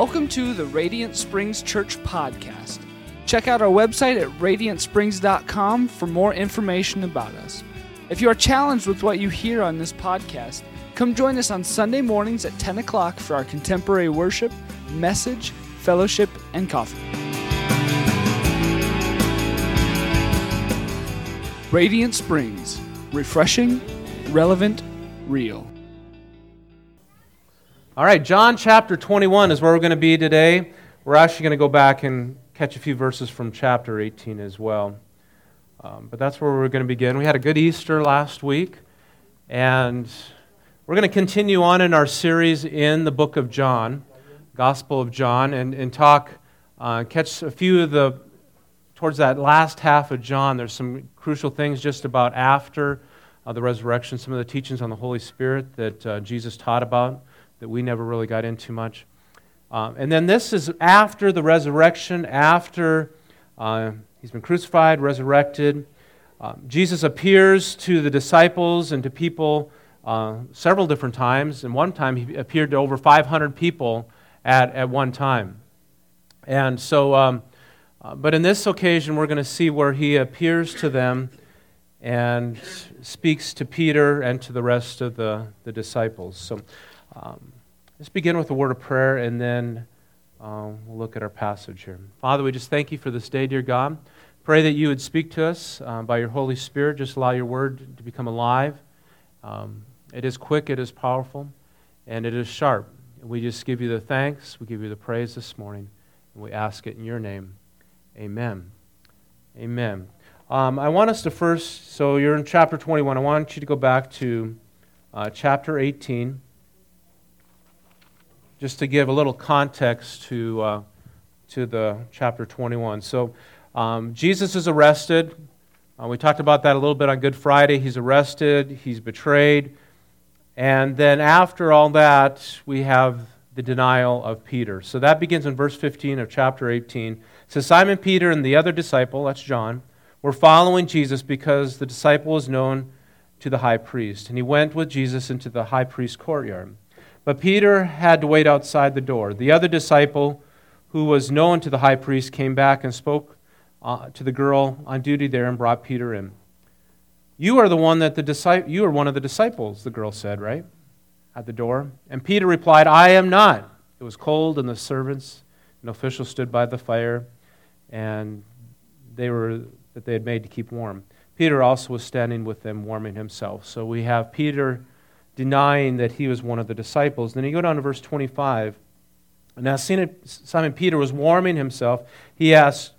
Welcome to the Radiant Springs Church podcast. Check out our website at radiantsprings.com for more information about us. If you are challenged with what you hear on this podcast, come join us on Sunday mornings at 10 o'clock for our contemporary worship, message, fellowship, and coffee. Radiant Springs, refreshing, relevant, real. All right, John chapter 21 is where we're going to be today. We're actually going to go back and catch a few verses from chapter 18 as well. But that's where we're going to begin. We had a good Easter last week, and we're going to continue on in our series in the book of John, Gospel of John, and talk, catch a few of the, towards that last half of John. There's some crucial things just about after the resurrection, some of the teachings on the Holy Spirit that Jesus taught about, that we never really got into much. And then this is after the resurrection, after he's been crucified, resurrected. Jesus appears to the disciples and to people several different times. And one time he appeared to over 500 people at one time. And so, but in this occasion, we're going to see where he appears to them and speaks to Peter and to the rest of the disciples. So, let's begin with a word of prayer, and then we'll look at our passage here. Father, we just thank you for this day, dear God. Pray that you would speak to us by your Holy Spirit. Just allow your word to become alive. It is quick, it is powerful, and it is sharp. We just give you the thanks, we give you the praise this morning, and we ask it in your name. Amen. Amen. I want us to first, so you're in chapter 21. I want you to go back to chapter 18. Just to give a little context to the chapter 21. So Jesus is arrested. We talked about that a little bit on Good Friday. He's arrested. He's betrayed. And then after all that, we have the denial of Peter. So that begins in verse 15 of chapter 18. It says, Simon Peter and the other disciple, that's John, were following Jesus because the disciple was known to the high priest. And he went with Jesus into the high priest's courtyard. But Peter had to wait outside the door. The other disciple, who was known to the high priest, came back and spoke to the girl on duty there and brought Peter in. You are one of the disciples, the girl said, right? At the door. And Peter replied, I am not. It was cold, and the servants and officials stood by the fire, and they had made to keep warm. Peter also was standing with them, warming himself. So we have Peter denying that he was one of the disciples. Then you go down to verse 25. And as Simon Peter was warming himself, he asked,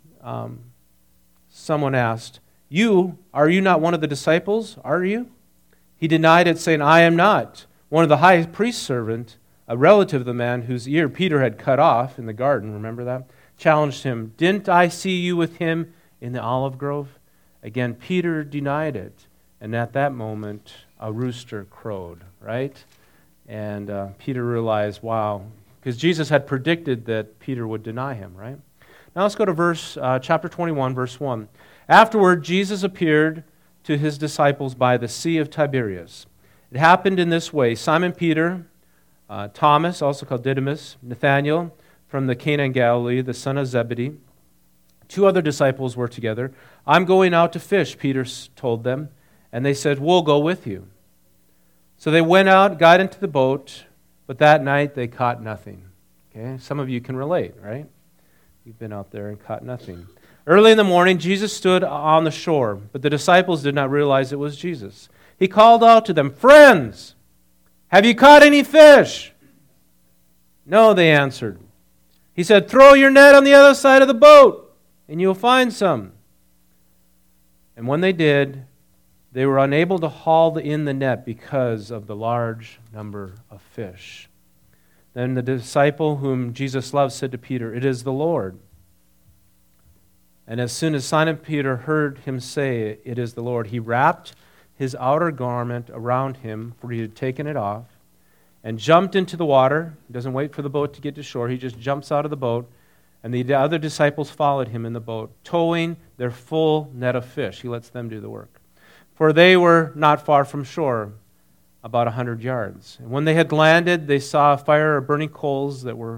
someone asked, are you not one of the disciples, are you? He denied it, saying, I am not. One of the high priest's servant, a relative of the man whose ear Peter had cut off in the garden, remember that? Challenged him, didn't I see you with him in the olive grove? Again, Peter denied it. And at that moment, a rooster crowed, right? And Peter realized, wow, because Jesus had predicted that Peter would deny him, right? Now let's go to chapter 21, verse 1. Afterward, Jesus appeared to his disciples by the Sea of Tiberias. It happened in this way. Simon Peter, Thomas, also called Didymus, Nathanael from the Cana in Galilee, the son of Zebedee. Two other disciples were together. I'm going out to fish, Peter told them. And they said, we'll go with you. So they went out, got into the boat, but that night they caught nothing. Okay, some of you can relate, right? You've been out there and caught nothing. Early in the morning, Jesus stood on the shore, but the disciples did not realize it was Jesus. He called out to them, friends, have you caught any fish? No, they answered. He said, throw your net on the other side of the boat, and you'll find some. And when they did, they were unable to haul in the net because of the large number of fish. Then the disciple whom Jesus loved said to Peter, it is the Lord. And as soon as Simon Peter heard him say, it is the Lord, he wrapped his outer garment around him, for he had taken it off, and jumped into the water. He doesn't wait for the boat to get to shore. He just jumps out of the boat. And the other disciples followed him in the boat, towing their full net of fish. He lets them do the work. For they were not far from shore, about 100 yards. And when they had landed, they saw a fire of burning coals that were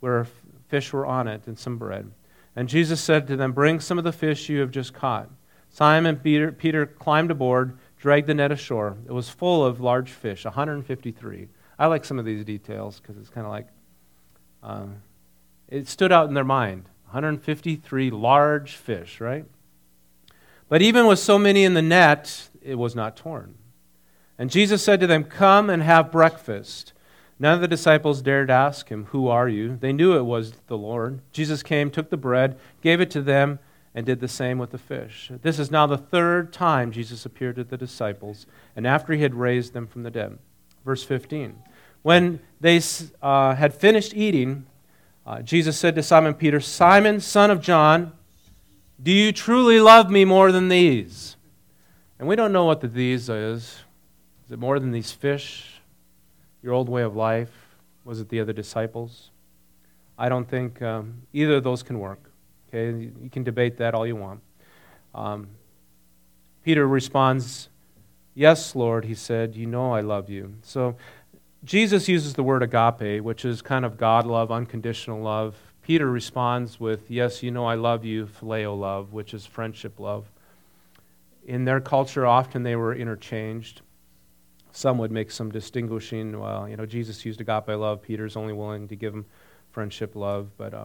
where fish were on it and some bread. And Jesus said to them, "Bring some of the fish you have just caught." Simon Peter climbed aboard, dragged the net ashore. It was full of large fish, 153. I like some of these details because it's kind of like, it stood out in their mind. 153 large fish, right? But even with so many in the net, it was not torn. And Jesus said to them, "Come and have breakfast." None of the disciples dared ask him, "Who are you?" They knew it was the Lord. Jesus came, took the bread, gave it to them, and did the same with the fish. This is now the third time Jesus appeared to the disciples, and after he had raised them from the dead. Verse 15. When they had finished eating, Jesus said to Simon Peter, "Simon, son of John, do you truly love me more than these?" And we don't know what the these is. Is it more than these fish? Your old way of life? Was it the other disciples? I don't think either of those can work. Okay, you can debate that all you want. Peter responds, "Yes, Lord," he said, "you know I love you." So Jesus uses the word agape, which is kind of God love, unconditional love. Peter responds with, "Yes, you know I love you," phileo love, which is friendship love. In their culture, often they were interchanged. Some would make some distinguishing. Well, Jesus used agape love. Peter's only willing to give him friendship love. But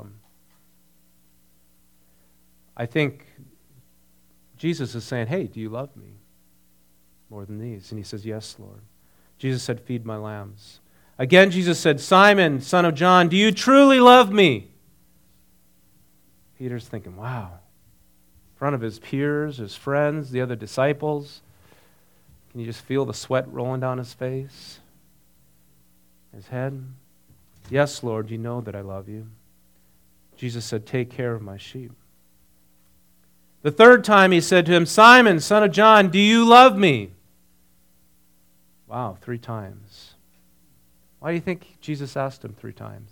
I think Jesus is saying, "Hey, do you love me more than these?" And he says, "Yes, Lord." Jesus said, "Feed my lambs." Again, Jesus said, "Simon, son of John, do you truly love me?" Peter's thinking, wow. In front of his peers, his friends, the other disciples. Can you just feel the sweat rolling down his face? His head? "Yes, Lord, you know that I love you." Jesus said, "Take care of my sheep." The third time he said to him, "Simon, son of John, do you love me?" Wow, 3 times. Why do you think Jesus asked him 3 times?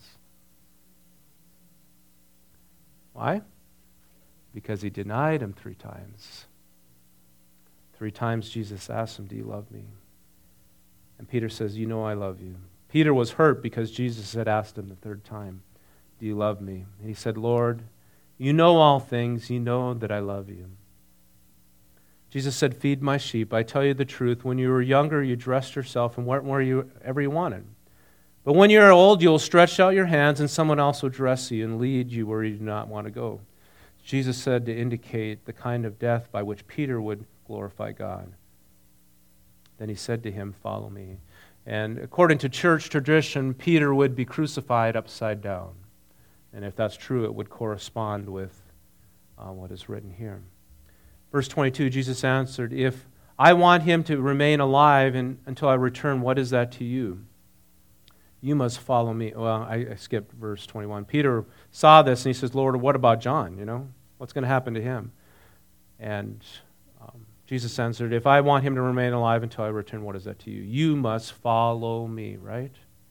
Why? Because he denied him 3 times. 3 times Jesus asked him, "Do you love me?" And Peter says, "You know I love you." Peter was hurt because Jesus had asked him the 3rd time, "Do you love me?" And he said, "Lord, you know all things. You know that I love you." Jesus said, "Feed my sheep. I tell you the truth. When you were younger, you dressed yourself and went wherever you wanted. But when you are old, you will stretch out your hands, and someone else will dress you and lead you where you do not want to go." Jesus said to indicate the kind of death by which Peter would glorify God. Then he said to him, "Follow me." And according to church tradition, Peter would be crucified upside down. And if that's true, it would correspond with what is written here. Verse 22, Jesus answered, "If I want him to remain alive until I return, what is that to you? You must follow me." Well, I skipped verse 21. Peter saw this and he says, "Lord, what about John? What's going to happen to him?" And Jesus answered, "If I want him to remain alive until I return, what is that to you? You must follow me," right?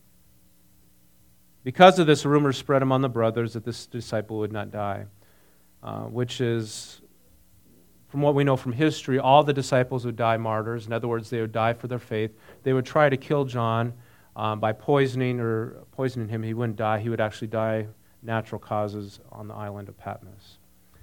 Because of this, rumors spread among the brothers that this disciple would not die, which is, from what we know from history, all the disciples would die martyrs. In other words, they would die for their faith. They would try to kill John by poisoning him. He wouldn't die. He would actually die natural causes on the island of Patmos.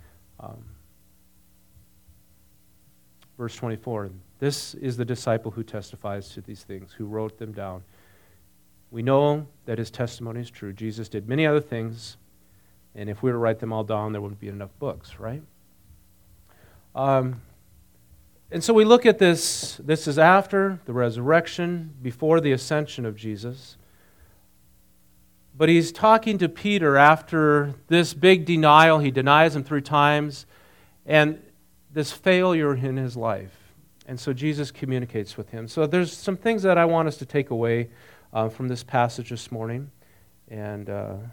Verse 24, this is the disciple who testifies to these things, who wrote them down. We know that his testimony is true. Jesus did many other things, and if we were to write them all down, there wouldn't be enough books, right? And so we look at this. This is after the resurrection, before the ascension of Jesus. But he's talking to Peter after this big denial. He denies him 3 times, and this failure in his life. And so Jesus communicates with him. So there's some things that I want us to take away from this passage this morning. And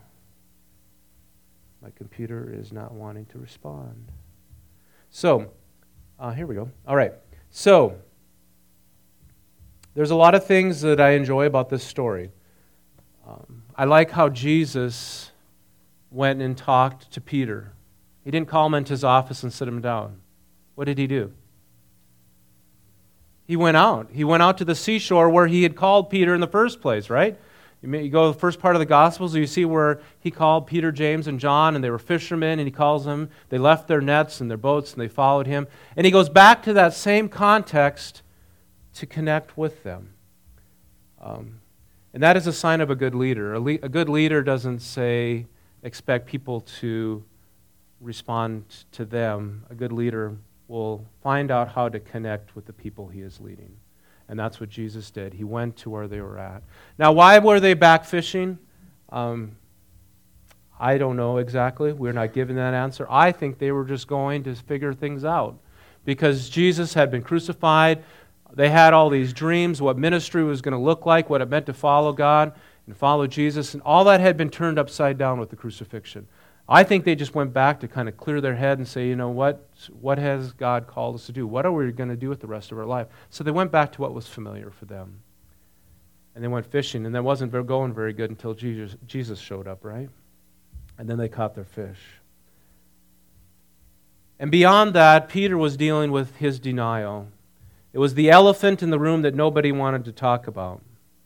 my computer is not wanting to respond. So, here we go. All right. So, there's a lot of things that I enjoy about this story. I like how Jesus went and talked to Peter. He didn't call him into his office and sit him down. What did he do? He went out. He went out to the seashore where he had called Peter in the first place, right? You go to the first part of the Gospels, you see where he called Peter, James, and John, and they were fishermen, and he calls them. They left their nets and their boats, and they followed him. And he goes back to that same context to connect with them. And that is a sign of a good leader. A good leader doesn't expect people to respond to them. A good leader will find out how to connect with the people he is leading. And that's what Jesus did. He went to where they were at. Now, why were they back fishing? I don't know exactly. We're not given that answer. I think they were just going to figure things out. Because Jesus had been crucified. They had all these dreams, what ministry was going to look like, what it meant to follow God and follow Jesus. And all that had been turned upside down with the crucifixion. I think they just went back to kind of clear their head and say, you know, what has God called us to do? What are we going to do with the rest of our life? So they went back to what was familiar for them. And they went fishing, and that wasn't going very good until Jesus showed up, right? And then they caught their fish. And beyond that, Peter was dealing with his denial. It was the elephant in the room that nobody wanted to talk about.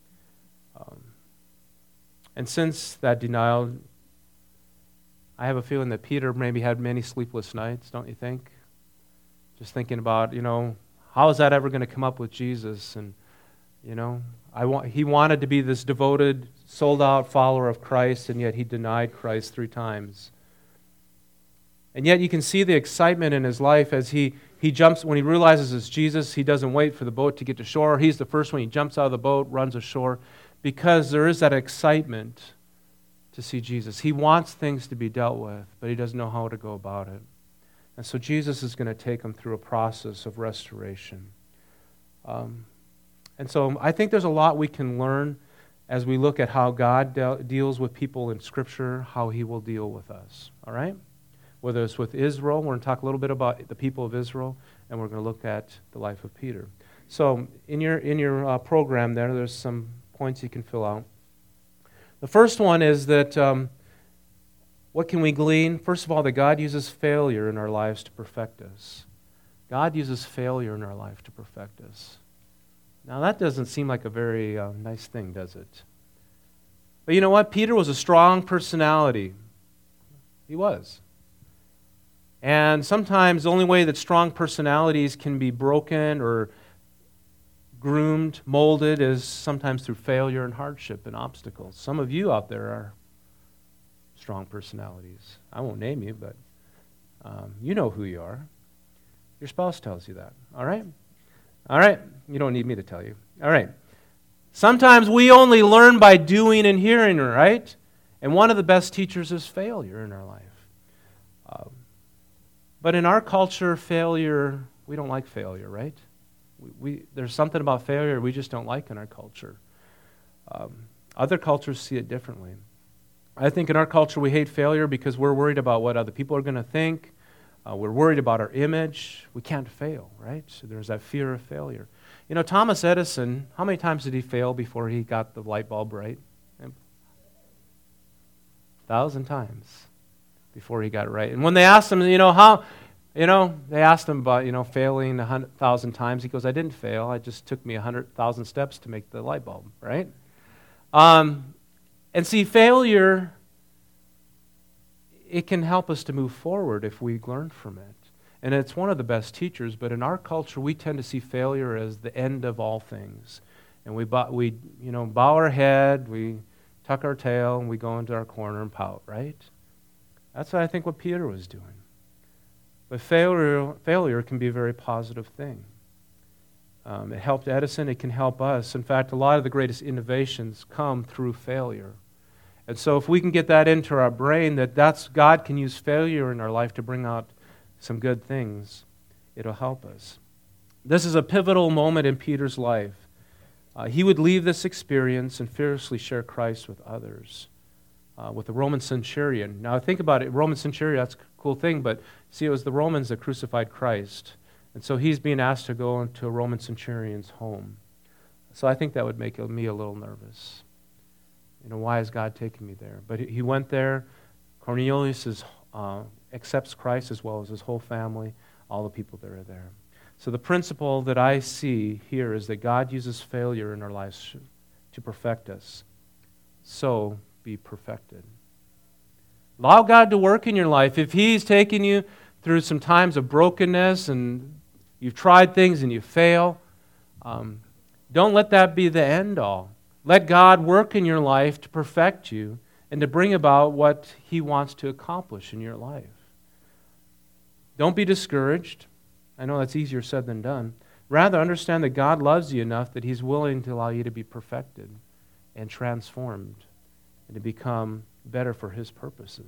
And since that denial, I have a feeling that Peter maybe had many sleepless nights, don't you think? Just thinking about, how is that ever going to come up with Jesus? And, he wanted to be this devoted, sold-out follower of Christ, and yet he denied Christ 3 times. And yet you can see the excitement in his life as he jumps, when he realizes it's Jesus, he doesn't wait for the boat to get to shore. He's the first one. He jumps out of the boat, runs ashore, because there is that excitement to see Jesus. He wants things to be dealt with, but he doesn't know how to go about it. And so Jesus is going to take him through a process of restoration. And so I think there's a lot we can learn as we look at how God deals with people in Scripture, how he will deal with us. All right? Whether it's with Israel, we're going to talk a little bit about the people of Israel, and we're going to look at the life of Peter. So in your program there's some points you can fill out. The first one is that what can we glean? First of all, that God uses failure in our lives to perfect us. God uses failure in our life to perfect us. Now that doesn't seem like a very nice thing, does it? But you know what? Peter was a strong personality. He was. And sometimes the only way that strong personalities can be broken or groomed, molded, is sometimes through failure and hardship and obstacles. Some of you out there are strong personalities. I won't name you, but you know who you are. Your spouse tells you that. All right? All right. You don't need me to tell you. All right. Sometimes we only learn by doing and hearing, right? And one of the best teachers is failure in our life. But in our culture, failure, we don't like failure, right? There's something about failure we just don't like in our culture. Other cultures see it differently. I think in our culture we hate failure because we're worried about what other people are going to think. We're worried about our image. We can't fail, right? So there's that fear of failure. Thomas Edison, how many times did he fail before he got the light bulb right? 1,000 times before he got it right. And when they asked him, they asked him about, failing 100,000 times. He goes, I didn't fail. It just took me 100,000 steps to make the light bulb, right? And see, failure, it can help us to move forward if we learn from it. And it's one of the best teachers, but in our culture, we tend to see failure as the end of all things. And we bow our head, we tuck our tail, and we go into our corner and pout, right? That's what I think what Peter was doing. But failure can be a very positive thing. It helped Edison, it can help us. In fact, a lot of the greatest innovations come through failure. And so if we can get that into our brain, that's God can use failure in our life to bring out some good things, it'll help us. This is a pivotal moment in Peter's life. He would leave this experience and fearlessly share Christ with others, with the Roman centurion. Now think about it, Roman centurion, that's a cool thing, but see, it was the Romans that crucified Christ. And so he's being asked to go into a Roman centurion's home. So I think that would make me a little nervous. Why is God taking me there? But he went there. Cornelius accepts Christ as well as his whole family, all the people that are there. So the principle that I see here is that God uses failure in our lives to perfect us. so be perfected. Allow God to work in your life. If He's taken you through some times of brokenness and you've tried things and you fail, don't let that be the end all. Let God work in your life to perfect you and to bring about what He wants to accomplish in your life. Don't be discouraged. I know that's easier said than done. Rather, understand that God loves you enough that He's willing to allow you to be perfected and transformed and to become better for His purposes.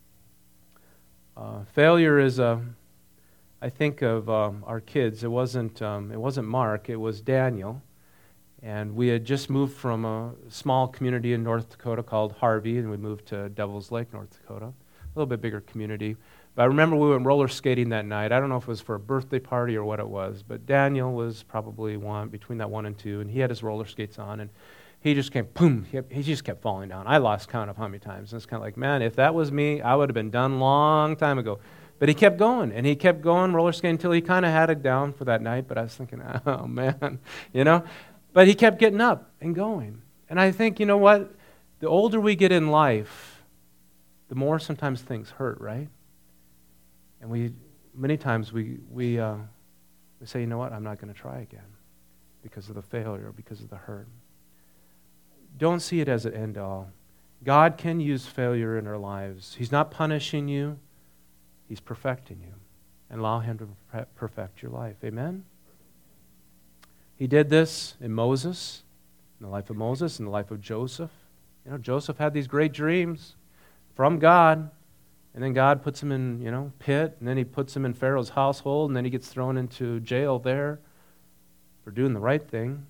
Failure is I think of our kids. It wasn't Mark, it was Daniel. And we had just moved from a small community in North Dakota called Harvey, and we moved to Devil's Lake, North Dakota. A little bit bigger community. But I remember we went roller skating that night. I don't know if it was for a birthday party or what it was, but Daniel was probably between that 1 and 2, and he had his roller skates on, and he just came, boom, he just kept falling down. I lost count of how many times. And it's kind of like, man, if that was me, I would have been done long time ago. But he kept going, and he kept going roller skating until he kind of had it down for that night, but I was thinking, oh, man, But he kept getting up and going. And I think, you know what? The older we get in life, the more sometimes things hurt, right? And many times we say, you know what? I'm not going to try again because of the failure, because of the hurt. Don't see it as an end all. God can use failure in our lives. He's not punishing you. He's perfecting you. And allow Him to perfect your life. Amen? He did this in Moses, in the life of Moses, in the life of Joseph. Joseph had these great dreams from God, and then God puts him in, pit, and then He puts him in Pharaoh's household, and then he gets thrown into jail there for doing the right thing.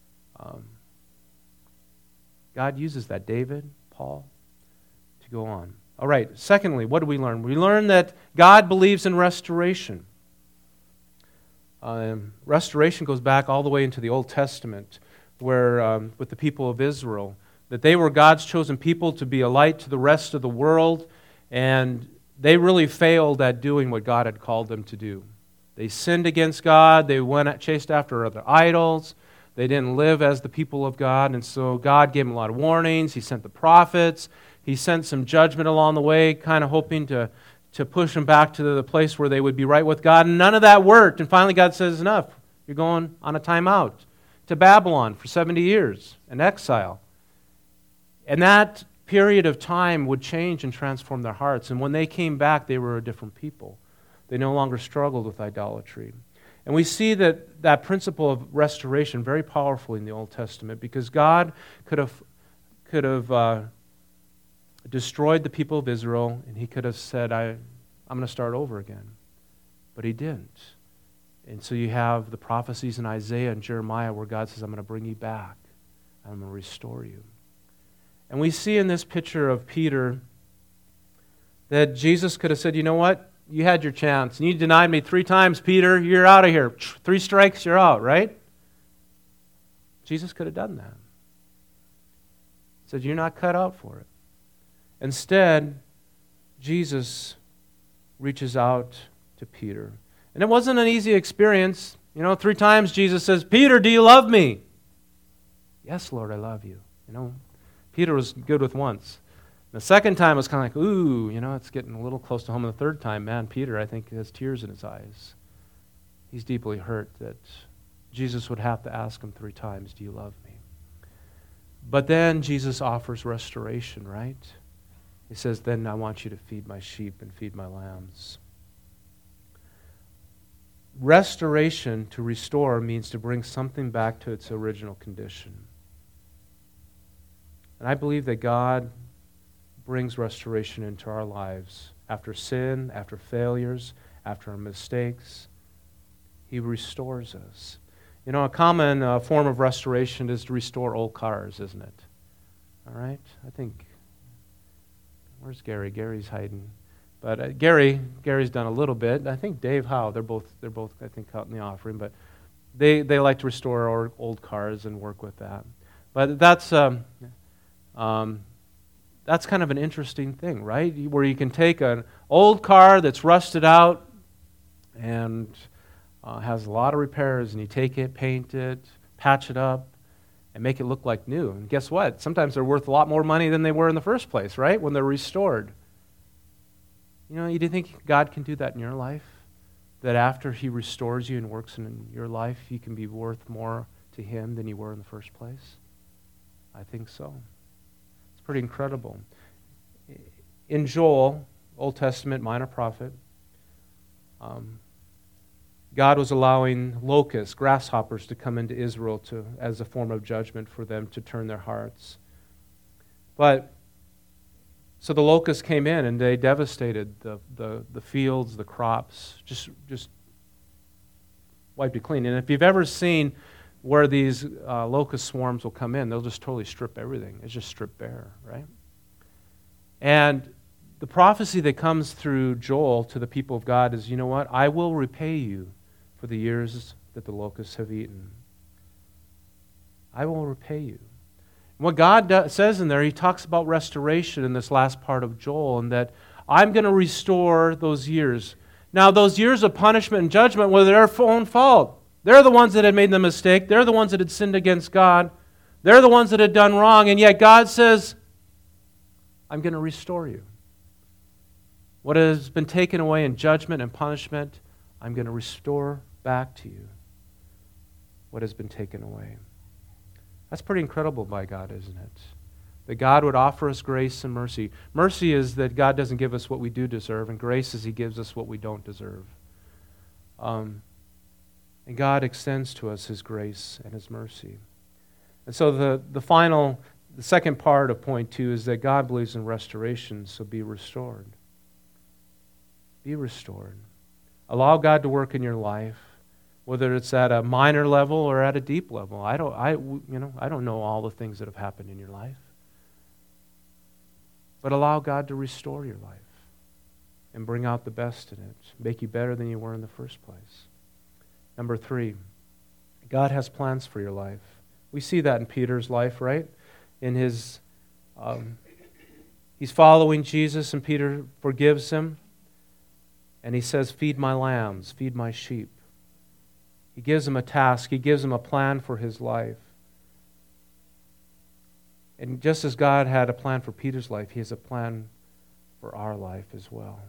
God uses that, David, Paul, to go on. All right, secondly, what do we learn? We learn that God believes in restoration. Restoration goes back all the way into the Old Testament, where with the people of Israel, that they were God's chosen people to be a light to the rest of the world, and they really failed at doing what God had called them to do. They sinned against God. They chased after other idols. They didn't live as the people of God, and so God gave them a lot of warnings. He sent the prophets. He sent some judgment along the way, kind of hoping to push them back to the place where they would be right with God. And none of that worked. And finally God says, enough. You're going on a timeout to Babylon for 70 years, in exile. And that period of time would change and transform their hearts. And when they came back, they were a different people. They no longer struggled with idolatry. And we see that principle of restoration very powerfully in the Old Testament, because God could have destroyed the people of Israel, and He could have said, I'm going to start over again. But He didn't. And so you have the prophecies in Isaiah and Jeremiah where God says, I'm going to bring you back. I'm going to restore you. And we see in this picture of Peter that Jesus could have said, you know what? You had your chance. And you denied me 3 times, Peter. You're out of here. 3 strikes, you're out, right? Jesus could have done that. He said, you're not cut out for it. Instead, Jesus reaches out to Peter. And it wasn't an easy experience. 3 times Jesus says, Peter, do you love me? Yes, Lord, I love you. Peter was good with once. The second time was kind of like, ooh, it's getting a little close to home. And the third time, man, Peter, I think, has tears in his eyes. He's deeply hurt that Jesus would have to ask him 3 times, do you love me? But then Jesus offers restoration, right? He says, then I want you to feed my sheep and feed my lambs. Restoration, to restore, means to bring something back to its original condition. And I believe that God brings restoration into our lives after sin, after failures, after our mistakes. He restores us. A common form of restoration is to restore old cars, isn't it? All right? I think, where's Gary? Gary's hiding. But Gary's done a little bit. I think Dave Howe, they're both I think out in the offering, but they like to restore our old cars and work with that. But that's kind of an interesting thing, right? Where you can take an old car that's rusted out and has a lot of repairs, and you take it, paint it, patch it up, and make it look like new. And guess what? Sometimes they're worth a lot more money than they were in the first place, right? When they're restored. You do think God can do that in your life? That after He restores you and works in your life, you can be worth more to Him than you were in the first place? I think so. It's pretty incredible. In Joel, Old Testament, minor prophet, God was allowing locusts, grasshoppers, to come into Israel as a form of judgment for them to turn their hearts. So the locusts came in and they devastated the fields, the crops, just wiped it clean. And if you've ever seen where these locust swarms will come in, they'll just totally strip everything. It's just stripped bare, right? And the prophecy that comes through Joel to the people of God is, you know what? I will repay you for the years that the locusts have eaten. I will repay you. And what God says in there, He talks about restoration in this last part of Joel, and that I'm going to restore those years. Now, those years of punishment and judgment were their own fault. They're the ones that had made the mistake. They're the ones that had sinned against God. They're the ones that had done wrong, and yet God says, I'm going to restore you. What has been taken away in judgment and punishment, I'm going to restore back to you what has been taken away. That's pretty incredible by God, isn't it? That God would offer us grace and mercy. Mercy is that God doesn't give us what we do deserve, and grace is He gives us what we don't deserve. And God extends to us His grace and His mercy. And so the second part of point 2 is that God believes in restoration, so be restored. Be restored. Allow God to work in your life, whether it's at a minor level or at a deep level. I don't know all the things that have happened in your life. But allow God to restore your life and bring out the best in it, make you better than you were in the first place. Number 3, God has plans for your life. We see that in Peter's life, right? In his, he's following Jesus, and Peter forgives him. And he says, feed my lambs, feed my sheep. He gives him a task. He gives him a plan for his life. And just as God had a plan for Peter's life, He has a plan for our life as well.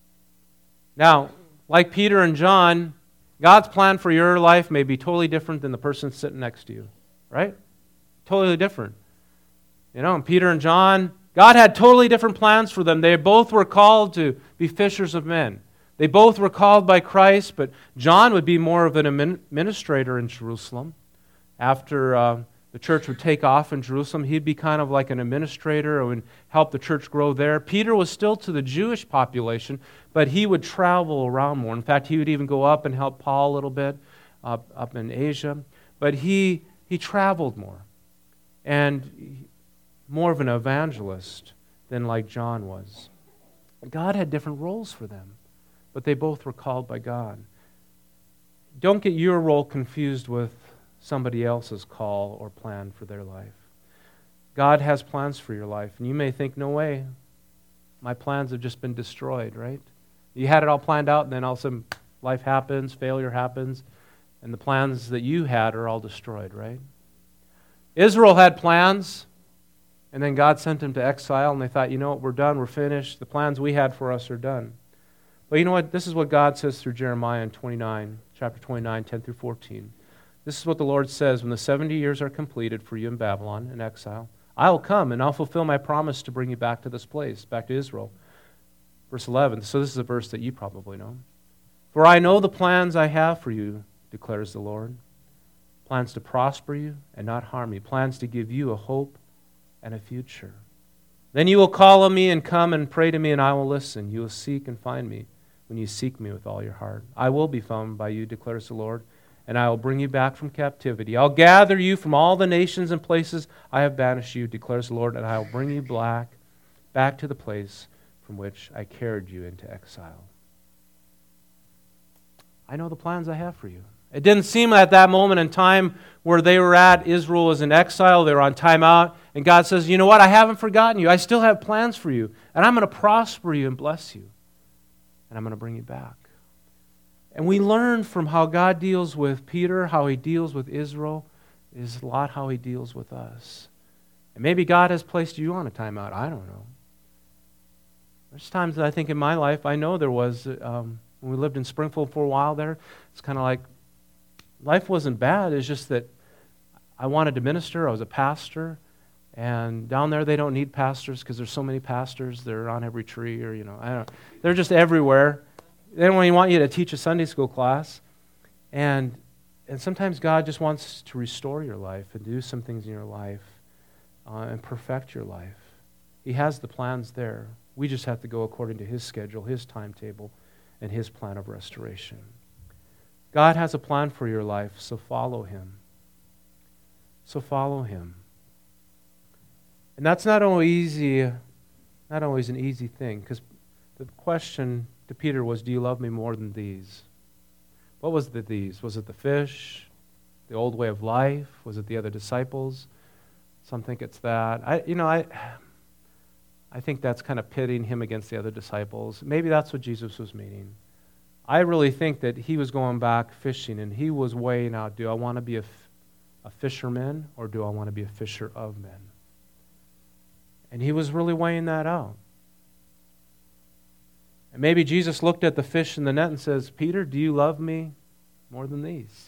Now, like Peter and John, God's plan for your life may be totally different than the person sitting next to you, right? Totally different. And Peter and John, God had totally different plans for them. They both were called to be fishers of men. They both were called by Christ, but John would be more of an administrator in Jerusalem. After the church would take off in Jerusalem, he'd be kind of like an administrator and would help the church grow there. Peter was still to the Jewish population, but he would travel around more. In fact, he would even go up and help Paul a little bit up in Asia. But he traveled more, and more of an evangelist than like John was. God had different roles for them, but they both were called by God. Don't get your role confused with somebody else's call or plan for their life. God has plans for your life, and you may think, no way, my plans have just been destroyed, right? You had it all planned out, and then all of a sudden life happens, failure happens, and the plans that you had are all destroyed, right? Israel had plans, and then God sent them to exile, and they thought, you know what, we're done, we're finished, the plans we had for us are done. But you know what? This is what God says through Jeremiah in chapter 29, 10 through 14. This is what the Lord says, when the 70 years are completed for you in Babylon, in exile, I will come and I'll fulfill my promise to bring you back to this place, back to Israel. Verse 11, so this is a verse that you probably know. For I know the plans I have for you, declares the Lord. Plans to prosper you and not harm you. Plans to give you a hope and a future. Then you will call on me and come and pray to me, and I will listen. You will seek and find me when you seek me with all your heart. I will be found by you, declares the Lord, and I will bring you back from captivity. I'll gather you from all the nations and places I have banished you, declares the Lord, and I will bring you back to the place from which I carried you into exile. I know the plans I have for you. It didn't seem at that moment in time where they were at, Israel was in exile, they were on timeout, and God says, you know what, I haven't forgotten you. I still have plans for you, and I'm going to prosper you and bless you, and I'm going to bring you back. And we learn from how God deals with Peter, how He deals with Israel, is a lot how he deals with us. And maybe God has placed you on a timeout. I don't know. There's times that I think in my life, I know there was, when we lived in Springfield for a while there, it's kind of like life wasn't bad. It's just that I wanted to minister. I was a pastor. And down there, they don't need pastors because there's so many pastors. They're on every tree or, I don't know. They're just everywhere. They don't even want you to teach a Sunday school class. And sometimes God just wants to restore your life and do some things in your life and perfect your life. He has the plans there. We just have to go according to His schedule, His timetable, and His plan of restoration. God has a plan for your life, so follow Him. So follow Him. And that's not always an easy thing, because the question to Peter was, do you love me more than these? What was the these? Was it the fish? The old way of life? Was it the other disciples? Some think it's that. I think that's kind of pitting him against the other disciples. Maybe that's what Jesus was meaning. I really think that he was going back fishing and he was weighing out, do I want to be a fisherman or do I want to be a fisher of men? And he was really weighing that out. And maybe Jesus looked at the fish in the net and says, Peter, do you love me more than these?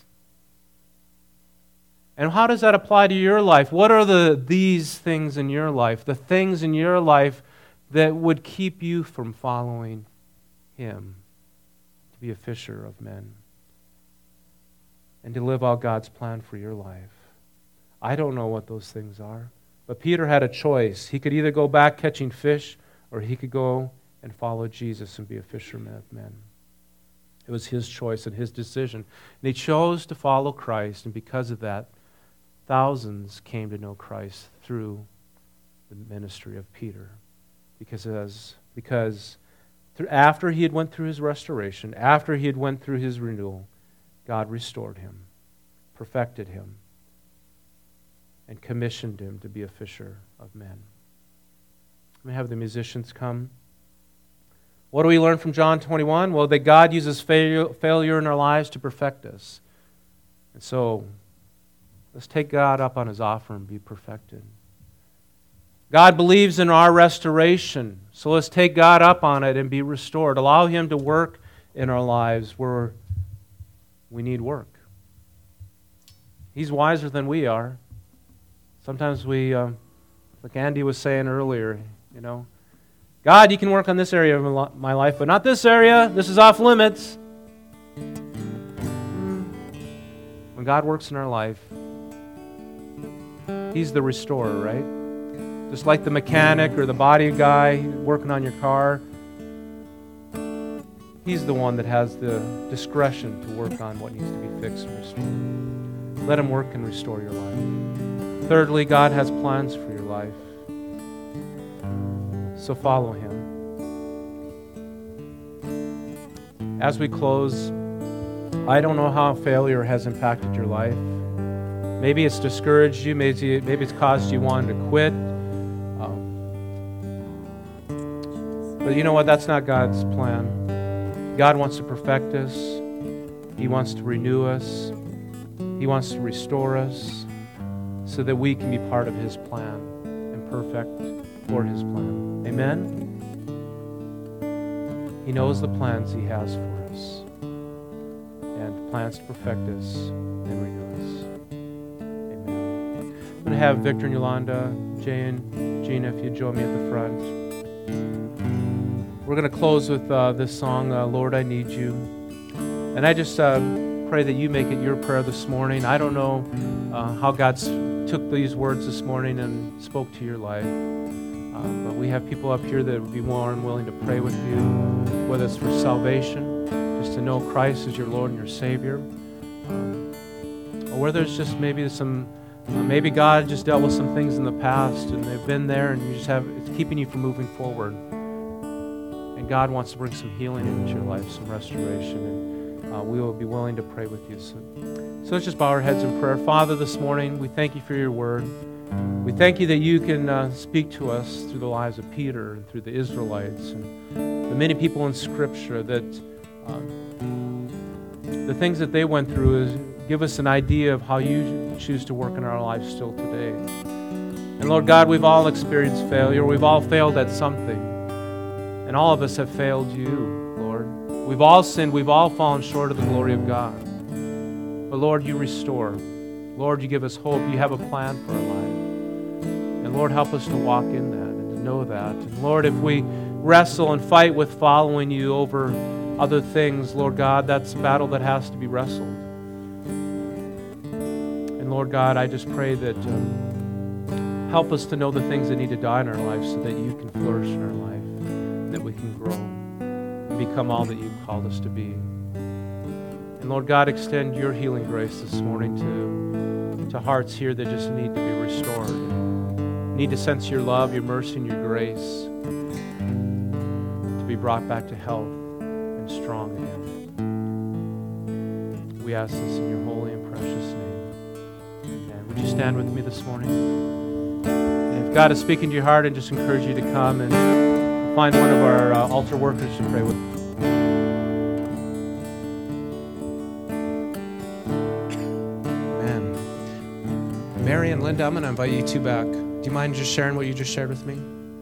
And how does that apply to your life? What are these things in your life, the things in your life that would keep you from following Him to be a fisher of men and to live out God's plan for your life? I don't know what those things are, but Peter had a choice. He could either go back catching fish or he could go and follow Jesus and be a fisherman of men. It was his choice and his decision. And he chose to follow Christ, and because of that, thousands came to know Christ through the ministry of Peter. Because after he had went through his restoration, after he had went through his renewal, God restored him, perfected him, and commissioned him to be a fisher of men. Let me have the musicians come. What do we learn from John 21? Well, that God uses failure in our lives to perfect us. And so, let's take God up on His offer and be perfected. God believes in our restoration, so let's take God up on it and be restored. Allow Him to work in our lives where we need work. He's wiser than we are. Sometimes we, like Andy was saying earlier, God, you can work on this area of my life, but not this area. This is off limits. When God works in our life, He's the restorer, right? Just like the mechanic or the body guy working on your car, He's the one that has the discretion to work on what needs to be fixed and restored. Let Him work and restore your life. Thirdly, God has plans for your life. So follow Him. As we close, I don't know how failure has impacted your life. Maybe it's discouraged you. Maybe it's caused you wanting to quit. But you know what? That's not God's plan. God wants to perfect us. He wants to renew us. He wants to restore us so that we can be part of His plan and perfect for His plan. Amen? He knows the plans He has for us and plans to perfect us and renew us. Amen. I'm going to have Victor and Yolanda, Jay and Gina, if you'd join me at the front. We're going to close with this song, Lord, I Need You. And I just pray that you make it your prayer this morning. I don't know how God took these words this morning and spoke to your life. But we have people up here that would be more than willing to pray with you, whether it's for salvation, just to know Christ as your Lord and your Savior, or whether it's just maybe maybe God just dealt with some things in the past and they've been there and it's keeping you from moving forward. And God wants to bring some healing into your life, some restoration, and we will be willing to pray with you. So let's just bow our heads in prayer. Father, this morning, we thank you for your word. We thank you that you can speak to us through the lives of Peter and through the Israelites and the many people in Scripture that the things that they went through give us an idea of how you choose to work in our lives still today. And Lord God, we've all experienced failure. We've all failed at something. And all of us have failed you, Lord. We've all sinned. We've all fallen short of the glory of God. But Lord, you restore. Lord, you give us hope. You have a plan for our life. And Lord, help us to walk in that and to know that. And Lord, if we wrestle and fight with following you over other things, Lord God, that's a battle that has to be wrestled. And Lord God, I just pray that help us to know the things that need to die in our lives so that you can flourish in our life, and that we can grow and become all that you've called us to be. And Lord God, extend your healing grace this morning to hearts here that just need to be restored, need to sense your love, your mercy, and your grace, to be brought back to health and strong again. We ask this in your holy and precious name. Amen. Would you stand with me this morning? And if God is speaking to your heart, I just encourage you to come and find one of our altar workers to pray with. Amen. Mary and Linda, I'm going to invite you two back. Do you mind just sharing what you just shared with me?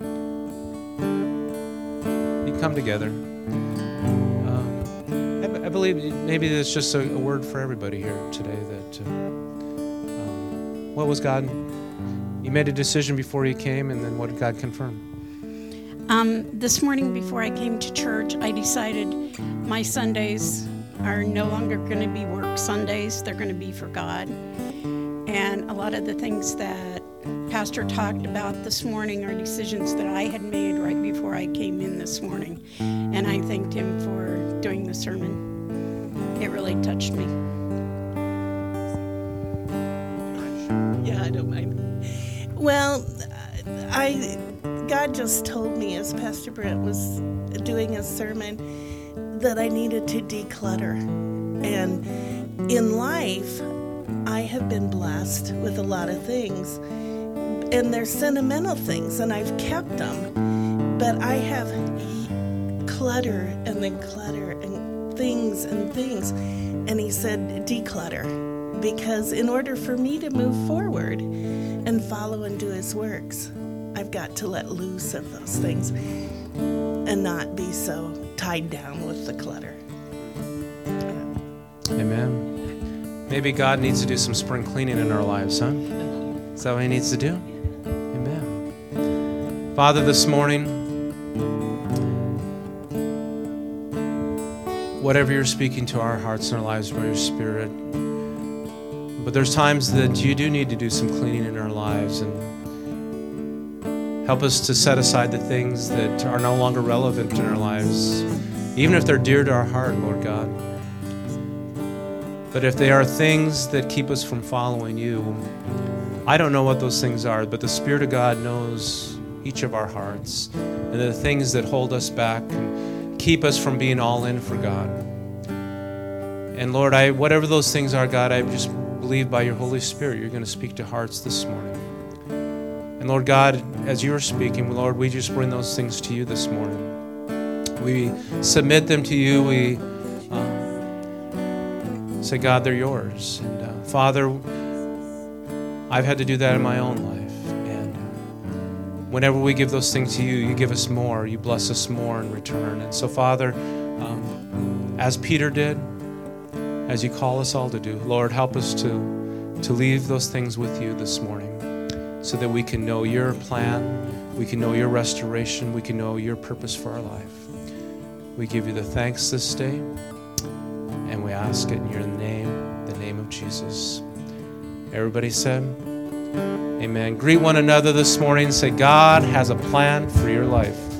You come together. I believe maybe it's just a word for everybody here today that what was God? You made a decision before you came, and then what did God confirm? This morning before I came to church, I decided my Sundays are no longer going to be work Sundays. They're going to be for God. And a lot of the things that Pastor talked about this morning are decisions that I had made right before I came in this morning. And I thanked him for doing the sermon. It really touched me. Yeah, I don't mind. Well, God just told me as Pastor Brett was doing his sermon that I needed to declutter. And in life, I have been blessed with a lot of things. And they're sentimental things, and I've kept them. But I have clutter and then clutter and things and things. And he said, declutter. Because in order for me to move forward and follow and do his works, I've got to let loose of those things and not be so tied down with the clutter. Amen. Maybe God needs to do some spring cleaning in our lives, huh? Is that what he needs to do? Amen. Father, this morning, whatever you're speaking to our hearts and our lives by your Spirit, but there's times that you do need to do some cleaning in our lives, and help us to set aside the things that are no longer relevant in our lives, even if they're dear to our heart, Lord God. But if they are things that keep us from following you, I don't know what those things are, but the Spirit of God knows each of our hearts, and the things that hold us back and keep us from being all in for God. And Lord, whatever those things are, God, I just believe by your Holy Spirit you're going to speak to hearts this morning. And Lord God, as you are speaking, Lord, we just bring those things to you this morning. We submit them to you. We say, God, they're yours. And Father, I've had to do that in my own life. And whenever we give those things to you, you give us more. You bless us more in return. And so, Father, as Peter did, as you call us all to do, Lord, help us to leave those things with you this morning, so that we can know your plan, we can know your restoration, we can know your purpose for our life. We give you the thanks this day, and we ask it in your name, the name of Jesus. Everybody said, amen. Greet one another this morning and say, God has a plan for your life.